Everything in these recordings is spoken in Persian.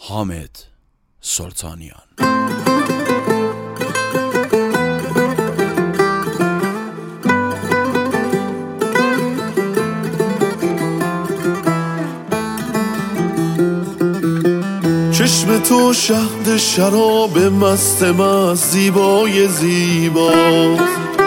حامد سلطانیان. چشم تو شهد شراب مست مست زیبای زیباست،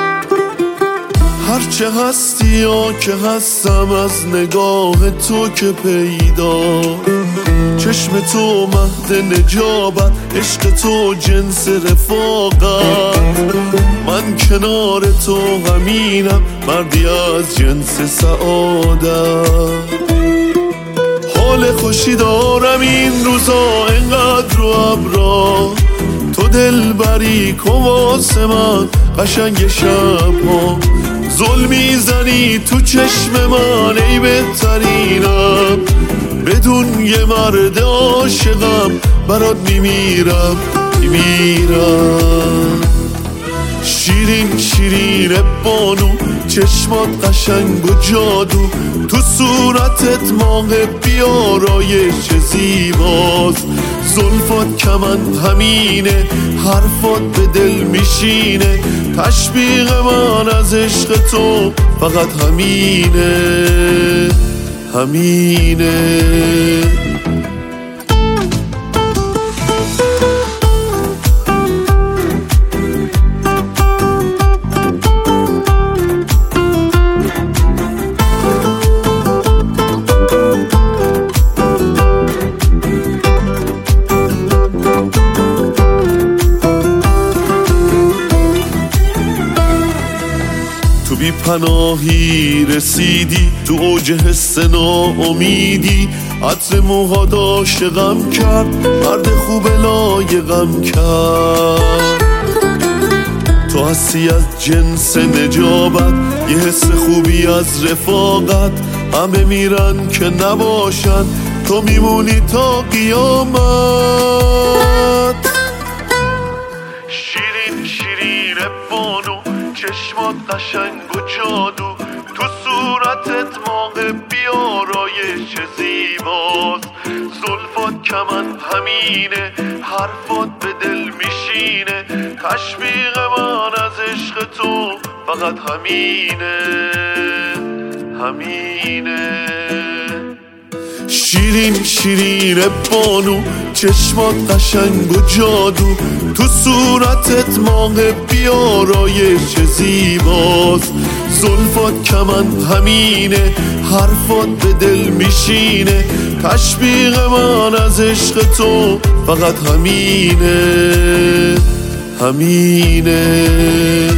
هرچه هستی یا که هستم از نگاه تو که پیدا. چشم تو مهد نجابت، عشق تو جنس رفاقت، من کنار تو همینم مردی از جنس سعادت. حال خوشی دارم این روزا انقدر رو ابرا، تو دل بری کن واسه من قشنگ شبها. زل میزنی تو چشم من ای بهترینم، بدون یه مرد عاشقم برات میمیرم. شیرین شیرین بانو، چشمات قشنگ و جادو، تو صورتت ماه بیارایش زیباست. زلفات کمند همینه، حرفات به دل میشینه، تشویق من از عشق تو فقط همینه. تو بی پناهی رسیدی، تو اوج حس ناامیدی، عطر موهات عاشقم کرد، مرد خوب لایقم کرد. تو هستی از جنس نجابت، یه حس خوبی از رفاقت، همه میرن که نباشن تو میمونی تا قیامت. شیرین شیرین بانو، چشمات قشنگ و جادو، تو صورتت ماه بیارایش زیباست. زلفات کمند همینه، حرفات به دل میشینه، تشویق من از عشق تو فقط همینه. شیرین شیرین بانو، چشمات قشنگ و جادو، تو صورتت ماه بیارایش زیباست. زلفات کمند همینه، حرفات به دل میشینه، تشویق من از عشق تو فقط همینه.